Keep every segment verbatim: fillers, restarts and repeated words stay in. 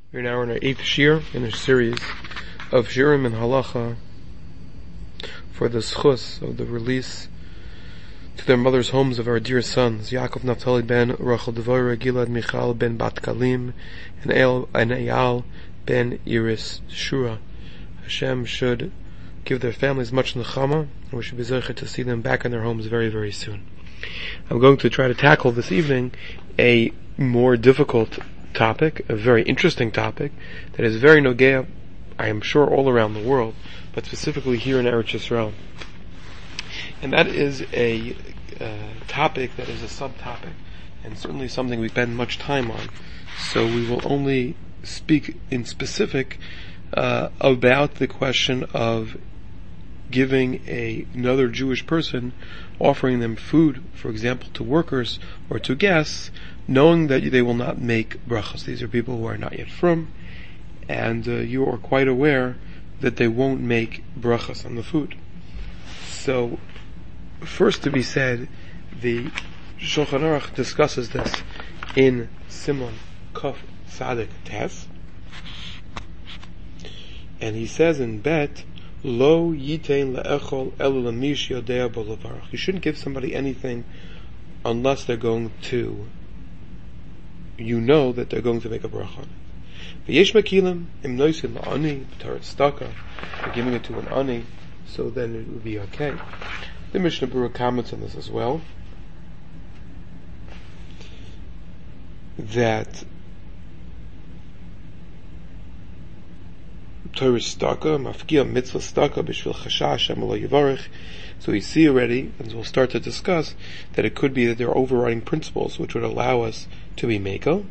We're now in our eighth shir in a series of shirim and halacha for the schus of the release to their mothers' homes of our dear sons, Yaakov Naftali ben Rachel Devora, Gilad Michal ben Bat Kalim, and El and Eyal ben Iris Shura. Hashem should give their families much nechama, and we should be zeichet to see them back in their homes very, very soon. I'm going to try to tackle this evening a more difficult topic, a very interesting topic that is very nogea, I am sure, all around the world, but specifically here in Eretz Yisrael. And that is a uh, topic that is a subtopic, and certainly something we spend much time on. So we will only speak in specific uh, about the question of giving a, another Jewish person, offering them food, for example, to workers or to guests, knowing that they will not make brachas. These are people who are not yet frum, and uh, you are quite aware that they won't make brachas on the food. So, first to be said, the Shulchan Aruch discusses this in Simon Kaf Tzaddik Tes, and he says in Bet, Lo yitein le'echol elu lamish yodea bo levarach. You shouldn't give somebody anything unless they're going to, you know that they're going to make a bracha. V'yesh mekilim im noisin la'ani b'tarat staka. You're giving it to an ani, so then it would be okay. The Mishnah Berurah comments on this as well, that Torah staka, mafkia mitzvah staka, b'shvil chashash Hashem lo yivarech. So we see already, and we'll start to discuss, that it could be that there are overriding principles which would allow us to be meko.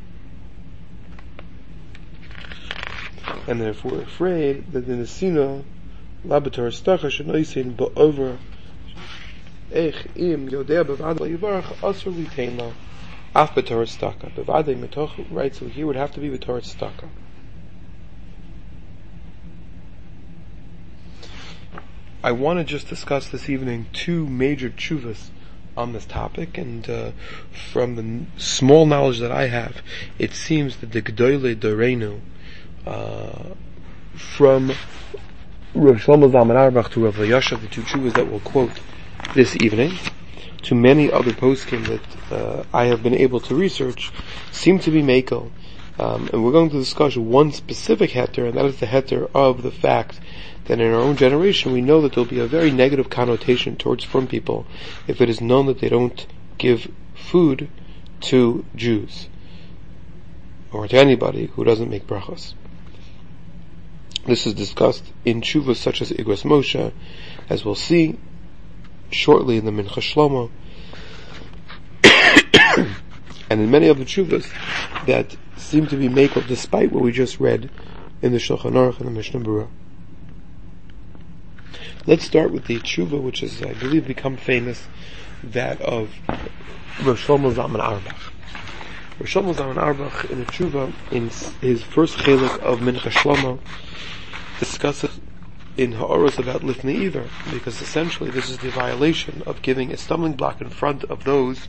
And if we're afraid that the nesina, la b'torah staka, should noisin ba'over eich im yodea b'vad lo yivarech, asur litein lo, af b'torah staka. B'vadei metoch, right, so here would have to be b'torah staka. I want to just discuss this evening two major tshuvas on this topic, and uh, from the n- small knowledge that I have, it seems that the G'dolei Doreinu, uh, from Rav Shlomo Zalman Auerbach to Rav Yashav, the two tshuvas that we'll quote this evening, to many other poskim that uh, I have been able to research, seem to be meko. Um, and we're going to discuss one specific heter, and that is the heter of the fact that in our own generation we know that there will be a very negative connotation towards frum people if it is known that they don't give food to Jews or to anybody who doesn't make brachos. This is discussed in tshuvas such as Igros Moshe, as we'll see shortly in the Mincha Shlomo, and in many of the tshuvas that seem to be makel despite what we just read in the Shulchan Aruch and the Mishnah Berurah. Let's start with the tshuva, which has, I believe, become famous, that of Rav Shlomo Zalman Auerbach. Rav Shlomo Zalman Auerbach, in the tshuva, in his first chelik of Mincha Shlomo, discusses in Ha'oros about Lifnei Iver, because essentially this is the violation of giving a stumbling block in front of those,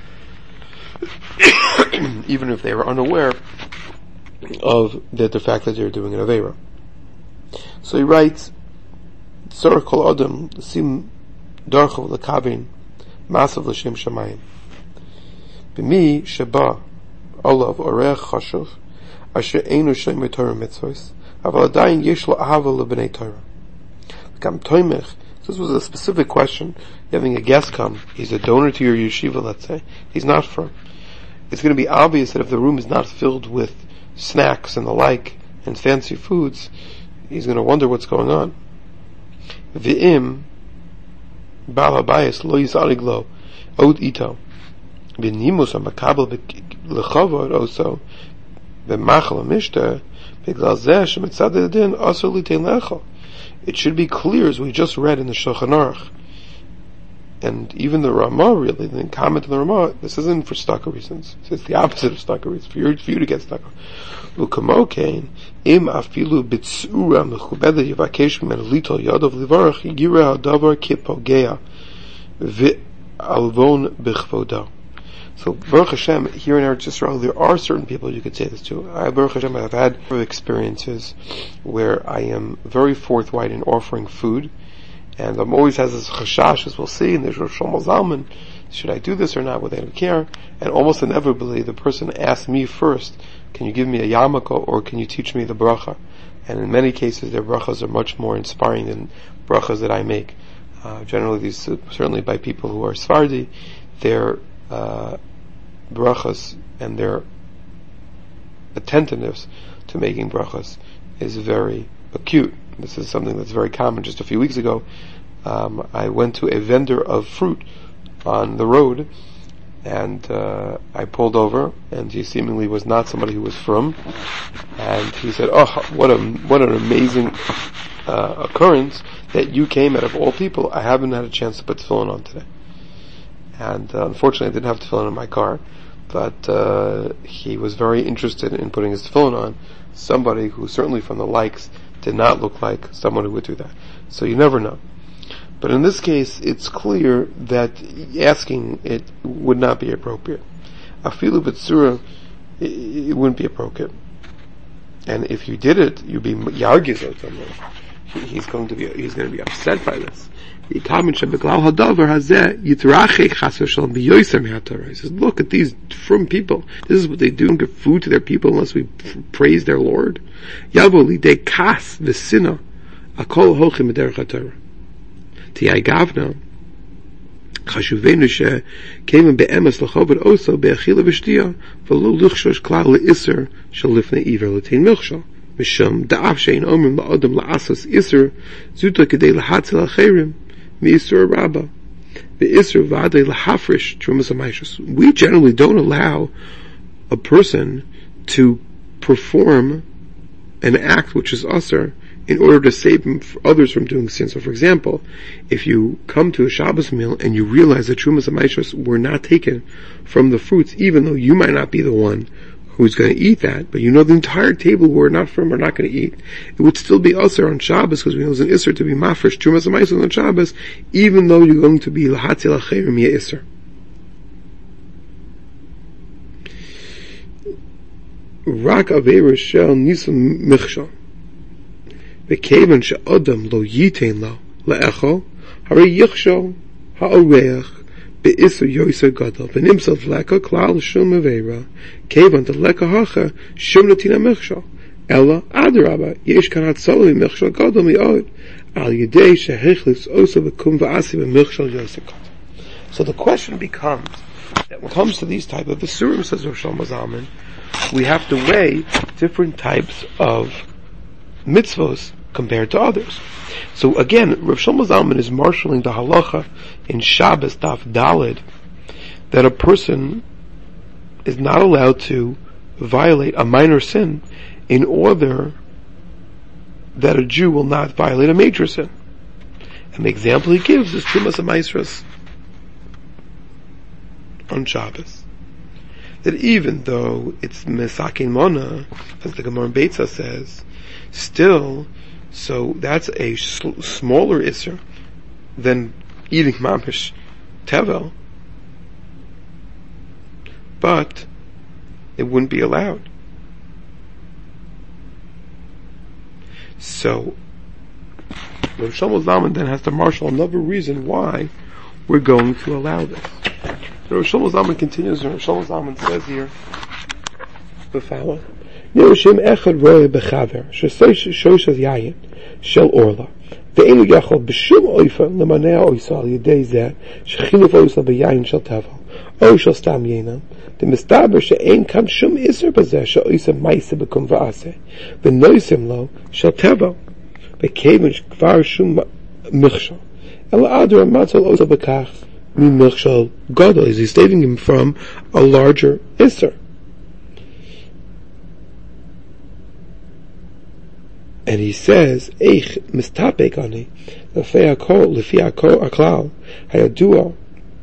even if they were unaware of the, the fact that they're doing an Aveira. So he writes, Tzorach kol adam sim darchav lekavin masav l'shem shamayim. B'mi sheba olav orech chashuv asher einu shomer Torah mitzvos aval adayin yesh lo ahava lebnei Torah. Kam toimech. This was a specific question. You're having a guest come. He's a donor to your yeshiva, let's say. He's not from. It's going to be obvious that if the room is not filled with snacks and the like and fancy foods, he's going to wonder what's going on. V'im bal habayis lo yizarig lo od ito b'nimus hamakabel lechavod oso b'machal hamishta b'glal zeh shemitzad hadin asur litein le'echol. It should be clear, as we just read in the Shulchan Aruch, and even the Ramah, really, the comment of the Ramah, this isn't for stucco reasons. It's the opposite of stucco reasons, for you, for you to get stucco. L'kamokein, im afilu b'tzura mechubeda yivakesh min litol yadav livarach yira hadavar kipogea v'alvon b'chvodo. So, Baruch Hashem, here in Eretz Yisrael, there are certain people you could say this to. I, Baruch Hashem, I've had experiences where I am very forthright in offering food, and I'm always has this chashash, as we'll see, and there's Rosh Shlomo Zalman, should I do this or not, would they don't care? And almost inevitably, the person asks me first, can you give me a yarmulke, or can you teach me the bracha? And in many cases, their brachas are much more inspiring than brachas that I make. Uh, generally, these, uh, certainly by people who are Sephardi, their uh, brachas and their attentiveness to making brachas is very acute. This is something that's very common. Just a few weeks ago, um, I went to a vendor of fruit on the road, and uh, I pulled over, and he seemingly was not somebody who was from, and he said, oh, what a what an amazing uh, occurrence that you came out of all people. I haven't had a chance to put tefillin on today. And uh, unfortunately I didn't have tefillin in my car, but uh, he was very interested in putting his tefillin on. Somebody who certainly from the likes did not look like someone who would do that. So you never know. But in this case, it's clear that asking it would not be appropriate. Afilu b'tzura, it wouldn't be appropriate. And if you did it, you'd be yargiz or something. He's going to be, he's going to be upset by this. He says, look at these from people. This is what they do, and give food to their people unless we praise their Lord. Tiyai Gavna, Chashuvenu she came be'emes l'choved also be'achila v'shtiya v'lo luchshosh klal le'isser shel lifnei iver l'tein milchshal mishum da'af she'in omrim la'adam la'asos isser zuta kedei l'hatzel acherim mi'isser rabba ve'isser v'adei l'hafrish trumas ha'maishos. We generally don't allow a person to perform an act which is usher in order to save others from doing sin. So, for example, if you come to a Shabbos meal and you realize that Trumas HaMaishos were not taken from the fruits, even though you might not be the one who's going to eat that, but you know the entire table who are not from are not going to eat, it would still be Asr on Shabbos, because we know it's an Isser to be Mafresh Trumas HaMaishos on Shabbos, even though you're going to be L'Hatzil HaCherim Ya Isser. Rak Aveira Shel Nisam Michshal. וכיוון שאדם לא ייתן לו לאכול, הרי יחשול האורח באיסר יויסר גדול, ונמצא לקה כלל שום עבירה, כיוון דלקה הכה שום נתינה מכשול, אלא אדרבה, יש כאן הצלה ממכשול גדול מאוד, על ידי שהחליף עושה וקום ועשי במכשול יויסר גדול. So the question becomes, that when it comes to these type of isurim, says Rosh Shlomo Zalman, we have to weigh different types of mitzvos compared to others. So again, Rav Shlomo Zalman is marshaling the halacha in Shabbos Daf Daled that a person is not allowed to violate a minor sin in order that a Jew will not violate a major sin. And the example he gives is Trumas HaMaisros on Shabbos. That even though it's Mesakin Mona, as the Gemara in Beitza says, still, so that's a sl- smaller Isser than eating Mamish Tevel, but it wouldn't be allowed. So, Rav Shlomo Zalman then has to marshal another reason why we're going to allow this. So Rav Shlomo Zalman continues, and Rav Shlomo Zalman says here the following. Nirshim echad roya bechaver shosh az yayin shel orla ve'enu yachol b'shum oifa lemanea oisa al yedei zeh shechiluf oisa b'yayin shel tevel o shel stam yenam demistaber she'ein kan shum iser b'zeh she'oisa maisa b'kum v'aseh v'noisim lo shel tevel v'keven kvar shum michshal el adra matzal oisa b'kach mi michshal gadol. Is he saving him from a larger iser? And he says, Eich mistapek ani, lefi akol, lefi akol aklal, hayadua,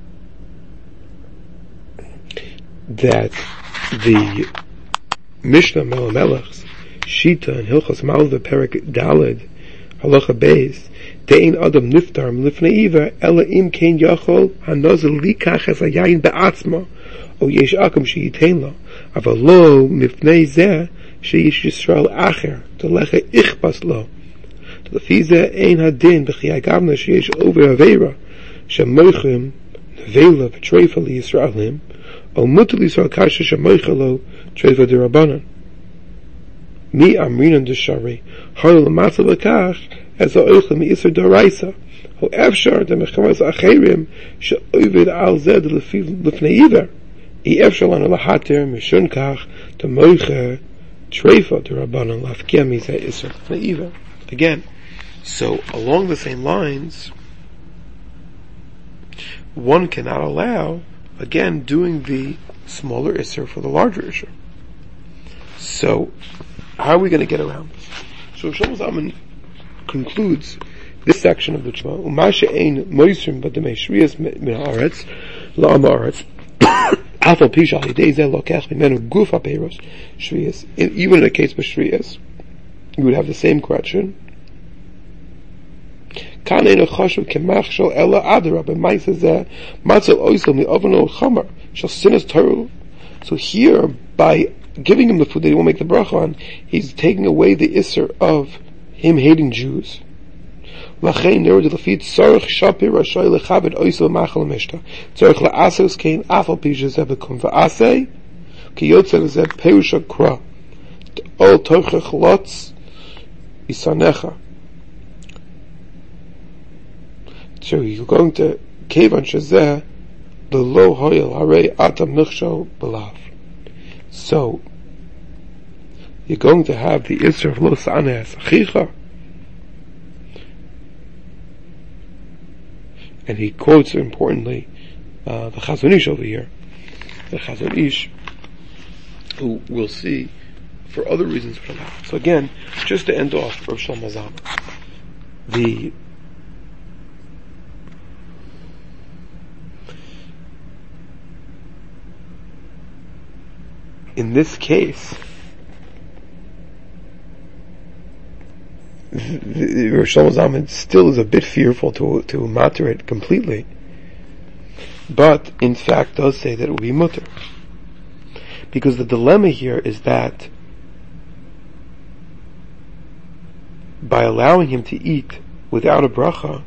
that the Mishnah Melamelech's Shita and Hilchos Malva Perik Daled, Halacha Beis, Dein Adam Niftar Lifnei Iver, Ela Im Kein Yachol, Hanozil Likach Es Hayayin Be'atzma, או יש אקם שייתן לו, אבל לא מפני זה שיש ישראל אחר, תלך איכפס לו. לפי זה אין הדין בחיי גמנה שיש עובר עבירה, שמויכים נבלה וטרפה לישראלים, או מותר לישראל כאשר שמויכה לו טרפה דרבנן. מי אמרינן דשרי, הלו למצא בכך, אז האוכל מאיסר דרייסה, או אפשר דמחמס אחרים שעובד על זה לפני עיוור. אי אפשר לנו להתיר משון כך דמויכה טרפה דרבנן להפקיע מזה איסר לפני עיוור. Again, so along the same lines, one cannot allow, again, doing the smaller isser for the larger isser. So, how are we going to get around this? So Shlomo Zalman concludes this section of the Shema, Uma she'ein moisrim b'demei shrias min haaretz la'am haaretz afal pi shal yidei zeh lokech mimenu guf ha'peiros shrias. Even in the case of shrias, you would have the same correction. Kan ein chashuv kemach shel ela adara b'maisa zeh matzel oisel mi'oven ol chamar shel sinas toru. So here, by giving him the food that he won't make the bracha on, he's taking away the isser of him hating Jews. Lachein neru delafit tzarich shapir rashay lechabed oisel machal mishta tzarich la'asos kein afal pisha zeh bekum va'asei ki yotzer zeh perusha kra ol torchech lotz isanecha. So you're going to kevan shezeh the lo hoyel harei ata michshal belav. So you're going to have the isser of lo saneh achicha. And he quotes, importantly, uh, the Chazon Ish over here. The Chazon Ish, who we'll see for other reasons. So again, just to end off Rav Shlomo Zalman, the in this case, Rav Shlomo Zalman still is a bit fearful to to matter it completely, but in fact does say that it will be mutter, because the dilemma here is that by allowing him to eat without a bracha,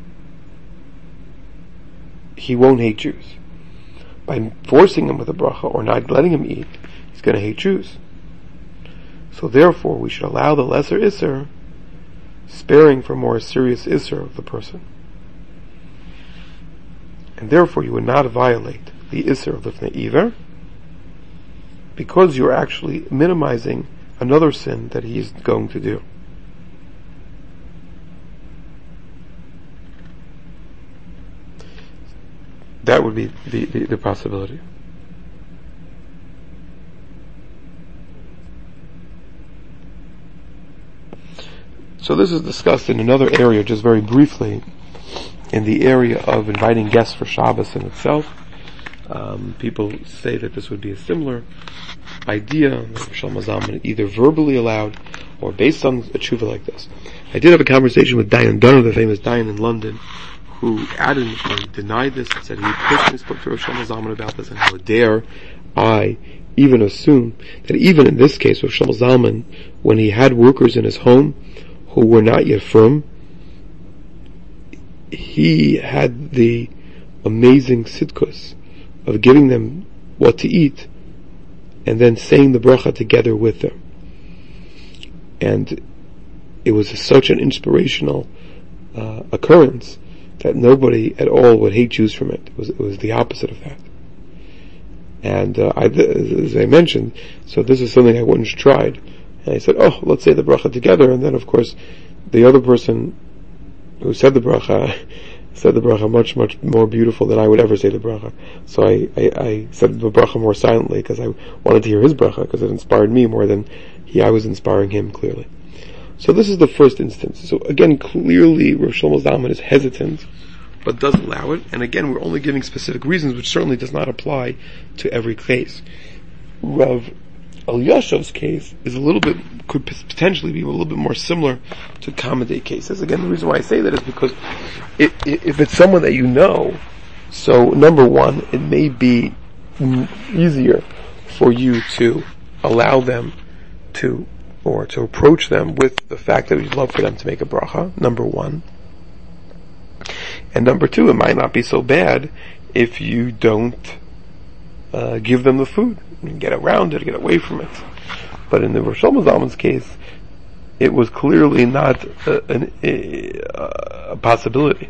he won't hate Jews. By forcing him with a bracha or not letting him eat, he's going to hate Jews. So therefore, we should allow the lesser isser, sparing for more serious isser of the person. And therefore you would not violate the isser of lifnei iver, because you're actually minimizing another sin that he is going to do. That would be the, the, the possibility. So this is discussed in another area, just very briefly, in the area of inviting guests for Shabbos in itself. Um, people say that this would be a similar idea, that Shlomo Zalman either verbally allowed or based on a tshuva like this. I did have a conversation with Dayan Dunner, the famous Dayan in London, who adamantly denied this and said he personally spoke to Rav Shlomo Zalman about this, and how dare I even assume that even in this case, Rav Shlomo Zalman, when he had workers in his home who were not yet from, he had the amazing sidkus of giving them what to eat and then saying the bracha together with them. And it was such an inspirational uh, occurrence that nobody at all would hate Jews from it. It was, it was the opposite of that. And uh, I, as I mentioned, so this is something I once tried. And I said, oh, let's say the bracha together. And then, of course, the other person who said the bracha said the bracha much, much more beautiful than I would ever say the bracha. So I, I, I said the bracha more silently because I wanted to hear his bracha, because it inspired me more than he, I was inspiring him, clearly. So this is the first instance. So again, clearly Rav Shlomo Zalman is hesitant, but does allow it. And again, we're only giving specific reasons, which certainly does not apply to every case. Rav Elyashiv's case is a little bit, could potentially be a little bit more similar to common day cases. Again, the reason why I say that is because it, it, if it's someone that you know, so number one, it may be easier for you to allow them to, or to approach them with the fact that you'd love for them to make a bracha, number one. And number two, it might not be so bad if you don't uh, give them the food. You can get around it, get away from it. But in the Rosh Zalman's case, it was clearly not a, an, a, a possibility.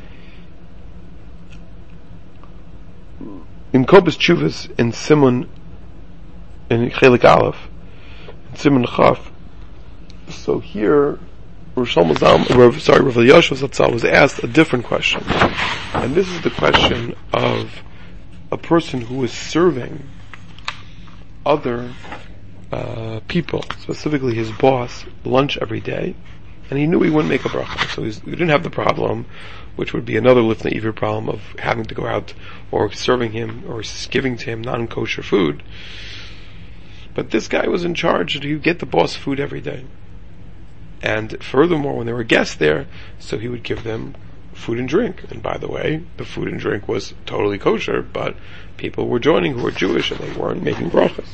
In Kobus Chuvas, in Simon, in Chelik Aleph, in Simon Chaf, so here, Rosh Zalman, sorry, Rav Elyashiv Zatzal was asked a different question. And this is the question of a person who is serving other uh, people, specifically his boss, lunch every day, and he knew he wouldn't make a bracha, so he's, he didn't have the problem, which would be another lifnei iver problem of having to go out or serving him or giving to him non-kosher food. But this guy was in charge, and he would get the boss food every day. And furthermore, when there were guests there, so he would give them food and drink. And by the way, the food and drink was totally kosher, but people were joining who were Jewish and they weren't making brachas.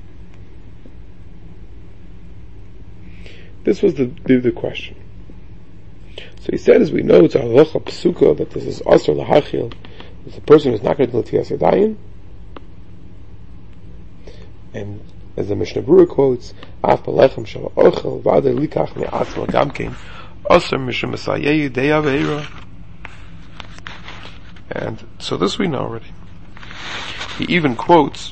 This was the, the, the question. So he said, as we know, it's a halacha psuka that this is asur lahachil. It's a person who's not going to do l'tiyas yadayim. And as the Mishnah Berurah quotes, Af balechem shel ochel v'adei likach me'atzma gamkein asur mishum esayeyu dei aveira. And so this we know already. He even quotes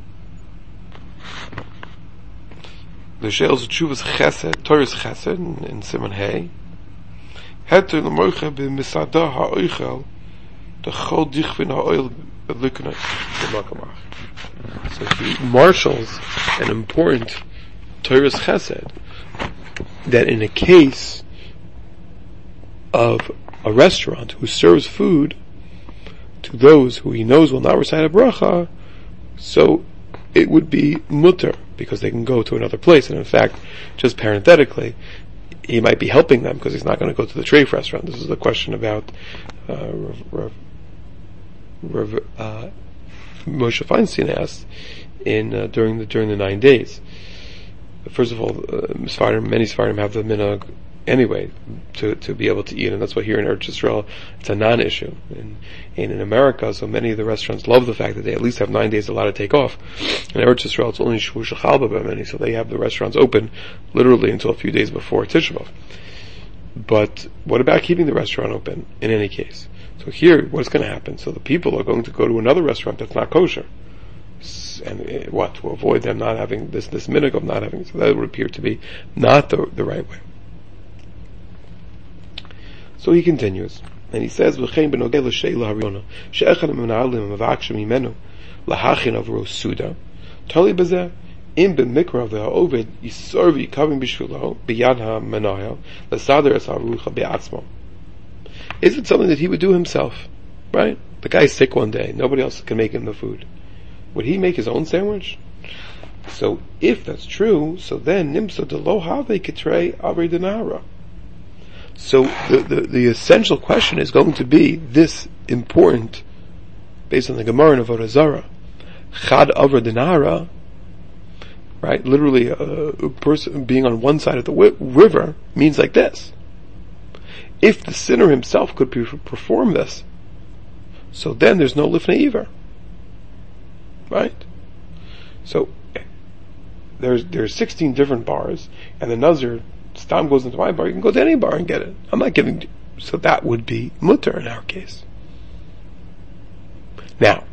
the She'els Tshuvas Chesed, Torah's Chesed, in, in Simon Hay. Heter l'moicha b'misada ha'oichel d'chol dichvin ha'oil b'liknei b'makamach. So he marshals an important Torah's Chesed that in a case of a restaurant who serves food to those who he knows will not recite a bracha, so it would be mutter, because they can go to another place. And in fact, just parenthetically, he might be helping them because he's not going to go to the treif restaurant. This is a question about uh, Rav, Rav, uh, Moshe Feinstein asked in uh, during the during the nine days. First of all, uh, Sfardim, many Sfardim have the minhag anyway to to be able to eat, and that's why here in Eretz Yisrael it's a non-issue. And, and in America, so many of the restaurants love the fact that they at least have nine days allowed to take off. In Eretz Yisrael, it's only Shvu Shechalba by many, so they have the restaurants open literally until a few days before Tisha B'Av. But what about keeping the restaurant open in any case? So here, what's going to happen? So the people are going to go to another restaurant that's not kosher. And uh, what? To avoid them not having this, this minhag of not having, so that would appear to be not the, the right way. So he continues, and he says, "V'chein b'nogei l'sheila hariyona she'echad ha'menalim mevakshim himenu lahachin avro suda tali b'zeh im b'mikra v'ha'oved yisor v'yikavim b'shvilo b'yad ha'menahel l'sader es ha'arucha be'atzmo." Is it something that he would do himself? Right? The guy's sick one day, nobody else can make him the food. Would he make his own sandwich? So if that's true, so then nimsa de lo have ketrei avri denara. So the, the, the essential question is going to be this important, based on the Gemara in Avodah Zarah. Chad avra denara, right? Literally, a, a person being on one side of the wi- river means like this. If the sinner himself could pre- perform this, so then there's no lifnei iver. Right? So, there's, there's sixteen different bars, and the Nazir, Stam goes into my bar, you can go to any bar and get it. I'm not giving, so that would be mutter in our case. Now,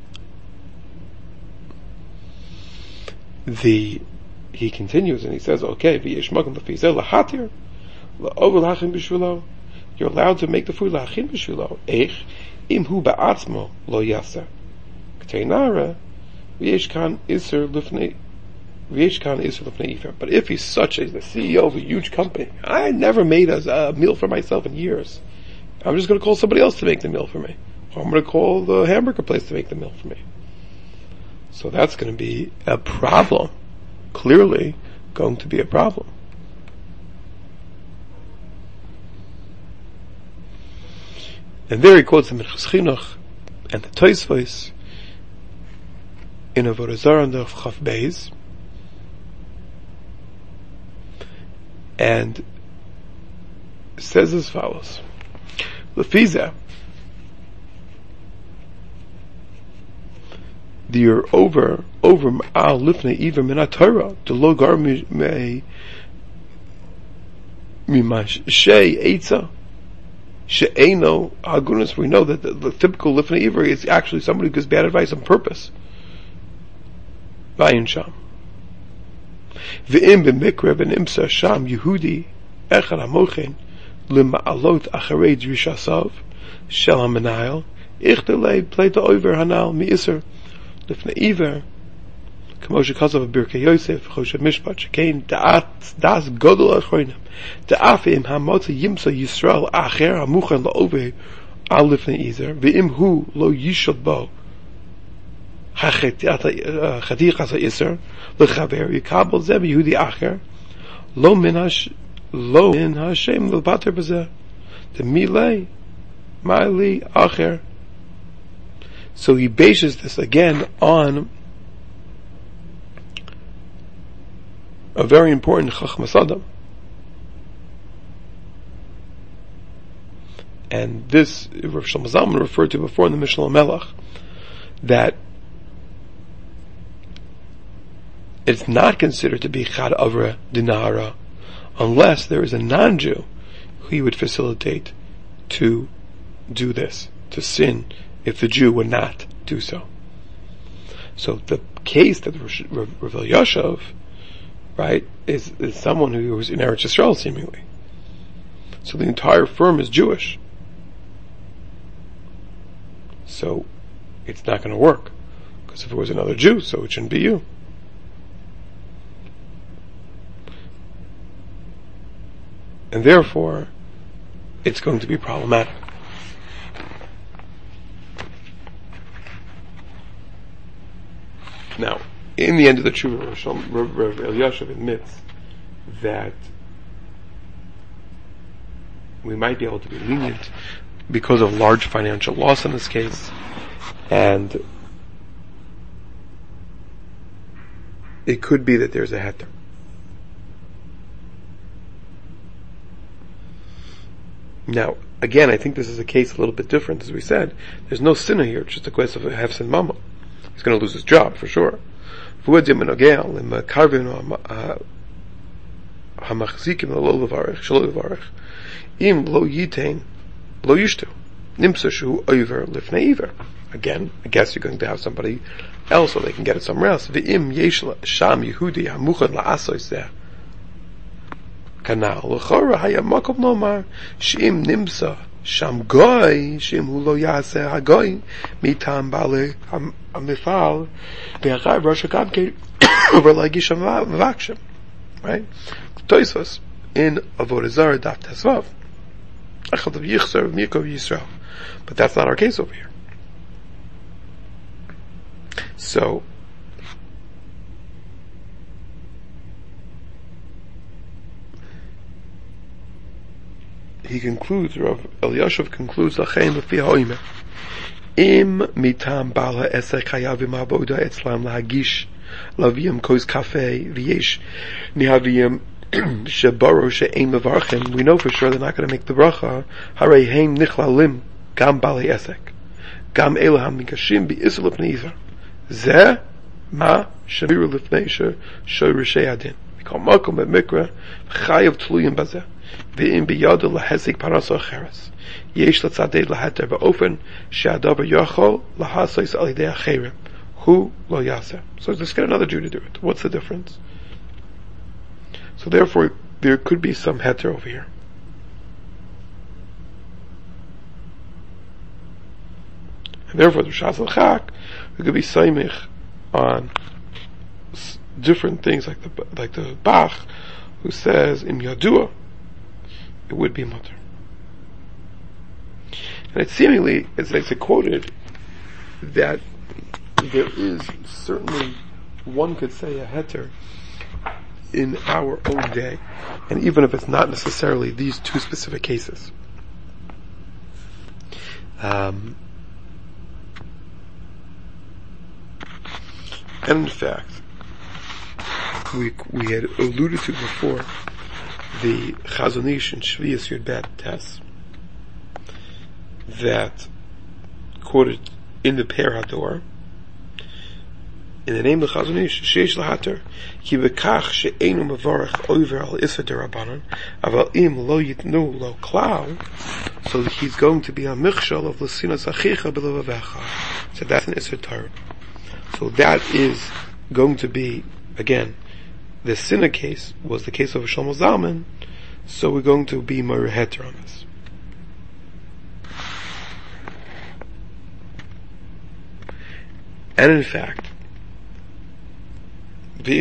the, he continues and he says, okay, v'yesh makom l'fizel l'hatir, l'over l'achim b'shvilo, you're allowed to make the food l'achim b'shvilo, eich, im hu ba'atzmo lo yaseh, k'teinara, v'yesh kan iser l'fnei, v'yesh kan iser l'fnei ifer. But if he's such a, the C E O of a huge company, I never made a, a meal for myself in years. I'm just going to call somebody else to make the meal for me. Or I'm going to call the hamburger place to make the meal for me. So that's going to be a problem. Clearly going to be a problem. And there he quotes the Minchas Chinuch and the Tosfos, in Avodah Zarah on the Chaf Beis, and says as follows: Lefiza, you're over over al lifnei iver min haTorah to lo gar me mimashe eitza she'eno hagunas. We know that the, the typical lifnei iver is actually somebody who gives bad advice on purpose. Vayin sham ve'im b'mikra v'nimsa sham Yehudi echad hamochen lema'alot acharei drishasav shel hamenayel ichtelei pleita over hanal mi'iser lifnei iver k'moshe kazav Birkei Yosef choshev mishpat shekein da'at das godol achronim da'afim hamotza yimsa Yisrael acher hamuchen la'over al lifnei iver ve'im hu lo yishod bo hachatichas ha'isr lechaver yikabel zeh Yehudi acher lo min hash lo min Hashem levater b'zeh the milei ma'ali acher. So he bases this again on a very important Chachmas Adam. And this Rav Shlomo Zalman referred to before in the Mishnah Melech, that it's not considered to be Chad Avra Dinara unless there is a non-Jew who he would facilitate to do this, to sin, if the Jew would not do so. So the case that Rav Elyashiv, right, is, is someone who was in Eretz Yisrael seemingly. So the entire firm is Jewish. So it's not going to work. Because if it was another Jew, so it shouldn't be you. And therefore, it's going to be problematic. Now, in the end of the Tshuva, Rav Elyashiv admits that we might be able to be lenient because of large financial loss in this case, and it could be that there's a heter. Now, again, I think this is a case a little bit different. As we said, there's no sinner here, it's just a question of a hefsin mama. He's going to lose his job, for sure. Im lo yitain lo yishtu nimsa shu over lifnei iver. Again, I guess you're going to have somebody else so they can get it somewhere else. Ve'im yesh sham Yehudi hamuchan la'asos zeh kanal l'chora haya makom lomar she'im nimsa sham goy she'im hu lo yaseh hagoy mitam bale hamifal ve'achai rosh hakam over lagish v'vakshem. Right? Toisos in Avodah Zarah daf tesvav. But that's not our case over here. So, he concludes, Rav Elyashiv concludes, Lachein lefi ha'omer, im mitam bal ha'esek hayavim ha'avoda etzlam lahagish laviyim kois kafei v'yesh nihaviyim shebaro she'ein mevarchim. We know for sure they're not going to make the bracha. Harei heim nichlalim gam bal ha'esek gam elaham mikashim bi'isur lifnei iver zeh ma shabiru lifnei shoy rishei adin. We call makom b'mikra chayav tluyim bazeh ve'im biyadu lahesik parasa acheres yesh latzadei lahater ba'ofen she'adavar yachol lahasos al yidei acherim hu lo yaseh. So let's get another Jew to do it. What's the difference? So therefore, there could be some heter over here. And therefore, the Shas al-Chak, we could be saimich on s- different things, like the like the Bach, who says in Yadua, it would be mutter. And it seemingly, as I quoted, that there is certainly, one could say, a heter in our own day, and even if it's not necessarily these two specific cases. Um, And in fact, we we had alluded to before the Chazon Ish in Shvius Yud Bet Tes that quoted in the Per Hador, in the name of the Chazon Ish, Sheish Lahater, Ki Bekach She'enu Mevarach Over Al Issa Derabanan, Aval Im Lo Yitnu Lo Klau, so that he's going to be a Michshal of L'Sinas Achicha B'Levavecha. So that's an Issa Torah. So that is going to be, again, the Sinna case was the case of Shlomo Zalman, so we're going to be more heter on this. And in fact, the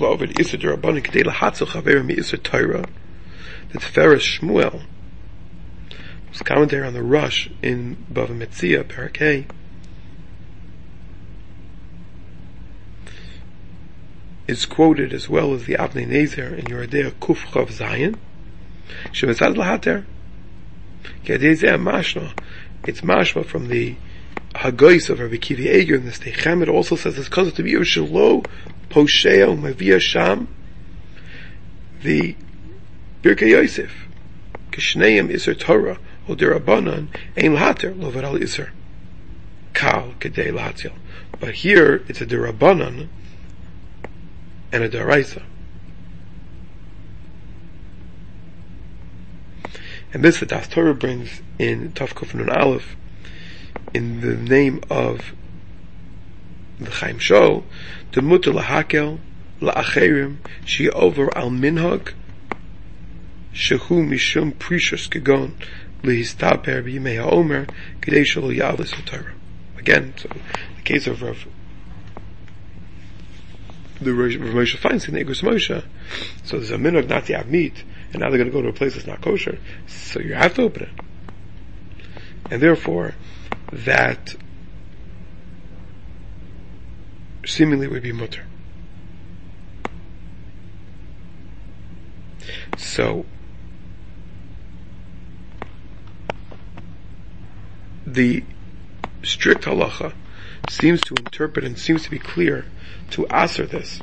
Tiferes Shmuel, his commentary on the Rush in Bava Metzia, Parakeh, is quoted as well as the Avnei Nezer in Yeridea Kuf Chav Zayin. Shemetzad Lahater. Yeridea Mashma. It's Mashma from the Hagois of Rabbi Kivi Eger in the Steichem. It also says it's because of the Biyur Shelo Posheo Mavia Sham. The Birkei Yosef. Kishneim Iser Torah Odirabanan Ein Lahater Lo Varal Iser Kal Kedei Lahatil. But here it's a Dirabanan and a Daraisa. And this the Das Torah brings in Tav Kuf Nun Aleph in the name of the Chaim Shol, the Mutter Lahakel La'acherim Shi Over Al Minhag Shehu Mishum Precious Kegon Lihistaper B'Yimei HaOmer K'dei Shelo Ya'alis HaTorah. Again, so the case of Rav the Rav Moshe Feinstein, Egros Moshe. So there's a minhag not to have meat, and now they're going to go to a place that's not kosher. So you have to open it, and therefore that seemingly would be mutter. So the strict halacha seems to interpret and seems to be clear to answer this,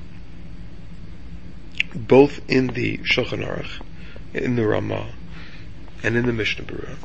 both in the Shulchan Aruch, in the Ramah, and in the Mishnah Berurah.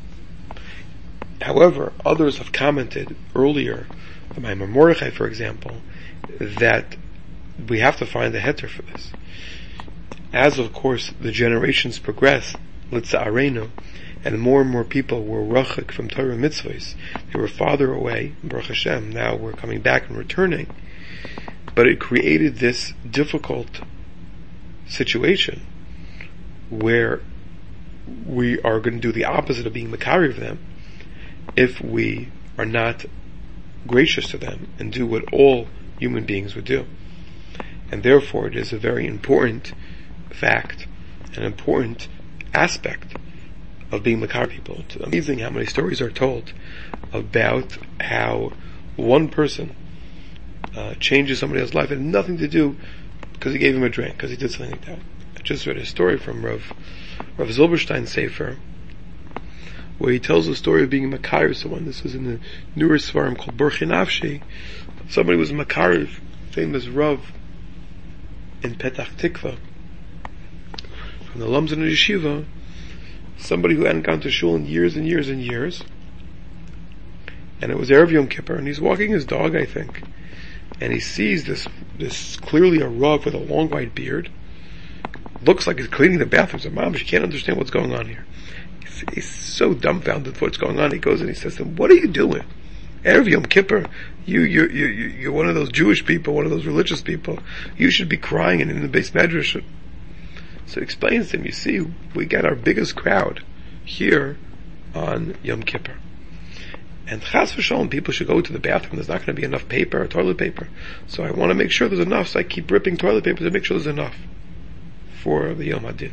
However, others have commented earlier, the Maimon Mordechai, for example, that we have to find a heter for this. As of course the generations progress, Litza'arenu, and more and more people were rachik from Torah mitzvahs, they were farther away, Baruch Hashem, now we're coming back and returning. But it created this difficult situation where we are going to do the opposite of being makari of them if we are not gracious to them and do what all human beings would do. And therefore it is a very important fact, an important aspect of being makari people. It's amazing how many stories are told about how one person Uh, changes somebody else's life. It had nothing to do because he gave him a drink, because he did something like that. I just read a story from Rav, Rav Zilberstein Sefer, where he tells the story of being a Makar someone. This was in the newer Svarim called Burchi Nafshi. Somebody was a Makar, famous Rav in Petach Tikva, from the Lamzan Yeshiva, somebody who hadn't gone to shul in years and years and years, and it was Erev Yom Kippur, and he's walking his dog, I think, and he sees this, this clearly a Rav with a long white beard. Looks like he's cleaning the bathrooms of Mom, but she can't understand what's going on here. He's, he's so dumbfounded with what's going on. He goes and he says to him, "What are you doing? Erev Yom Kippur, you, you, you, you're one of those Jewish people, one of those religious people. You should be crying and in the base medrash." So he explains to him, you see, we got our biggest crowd here on Yom Kippur. And chas v'shalom, people should go to the bathroom. There's not going to be enough paper, or toilet paper. So I want to make sure there's enough, so I keep ripping toilet paper to make sure there's enough for the Yom Hadin.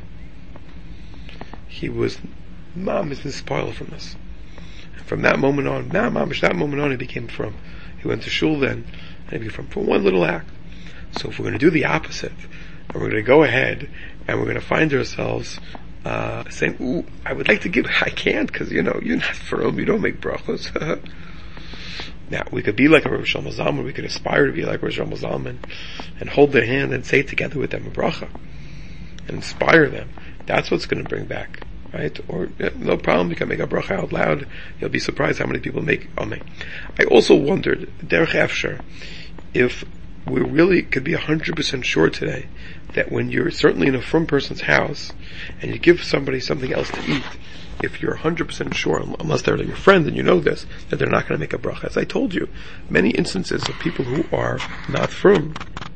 He was, mom is spoiled from this. And from that moment on, now mom, that moment on, he became from. He went to shul then, and he became from, for one little act. So if we're going to do the opposite, and we're going to go ahead, and we're going to find ourselves Uh, saying, "Ooh, I would like to give," I can't, because you know you're not firm. You don't make brachos. Now, we could be like a Rav Shlomo Zalman, we could aspire to be like Rav Shlomo Zalman, and hold their hand and say together with them a bracha, and inspire them. That's what's going to bring back, right? Or, yeah, no problem, you can make a bracha out loud, you'll be surprised how many people make Amen. I also wondered, Derech Efsher, if we really could be one hundred percent sure today that when you're certainly in a frum person's house, and you give somebody something else to eat, if you're one hundred percent sure, unless they're your friend and you know this, that they're not going to make a bracha. As I told you, many instances of people who are not frum,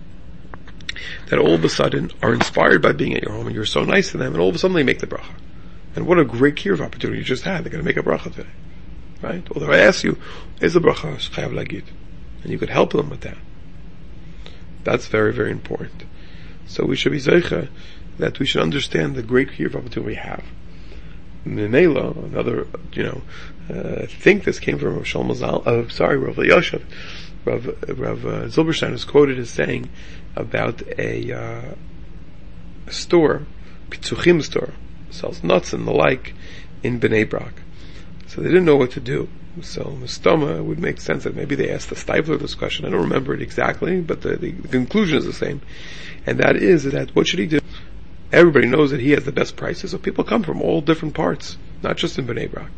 that all of a sudden are inspired by being at your home and you're so nice to them, and all of a sudden they make the bracha. And what a great kiruv opportunity you just had. They're going to make a bracha today. Right? Although I ask you, is the bracha chayav lagid? And you could help them with that. That's very, very important. So we should be zeicha that we should understand the great kiruv opportunity we have. Memela, another, you know, uh, I think this came from Rav Shlomo Zal, uh, sorry, Rav Yoshev, Rav, Rav uh, Zilberstein is quoted as saying about a, uh, a store, Pitzuchim store, sells nuts and the like in Bnei Brak. So they didn't know what to do. So Mistama would make sense that maybe they asked the Stifler this question. I don't remember it exactly, but the, the, the conclusion is the same. And that is that what should he do? Everybody knows that he has the best prices, so people come from all different parts, not just in Bnei Brak.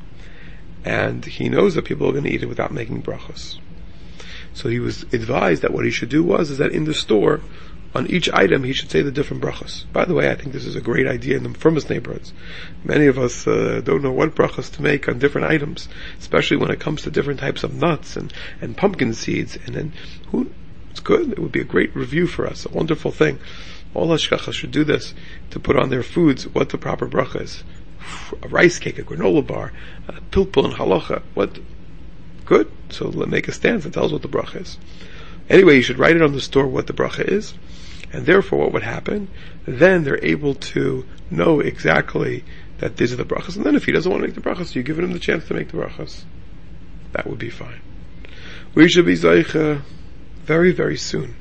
And he knows that people are going to eat it without making brachos. So he was advised that what he should do was, is that in the store, on each item, he should say the different brachos. By the way, I think this is a great idea in the firmest neighborhoods. Many of us uh, don't know what brachos to make on different items, especially when it comes to different types of nuts and, and pumpkin seeds. And then, who, it's good. It would be a great review for us, a wonderful thing. All hashgacha should do this, to put on their foods what the proper bracha is. A rice cake, a granola bar, a pilpul and halacha. What? Good. So let make a stance that tells what the bracha is. Anyway, you should write it on the store what the bracha is, and therefore what would happen, then they're able to know exactly that these are the brachas, and then if he doesn't want to make the brachas, you give him the chance to make the brachas. That would be fine. We should be zeicha very, very soon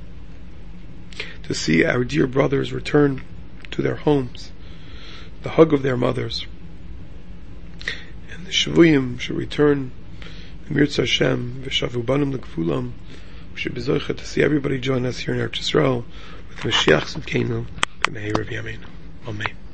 to see our dear brothers return to their homes, the hug of their mothers, and the Shavuyim should return, Mirz Hashem, V'shavu banim l'kfulam. We should be zeicha to see everybody join us here in Eretz Yisrael with Mashiach Tzidkenu, B'mehei Rav Yameinu. Amen.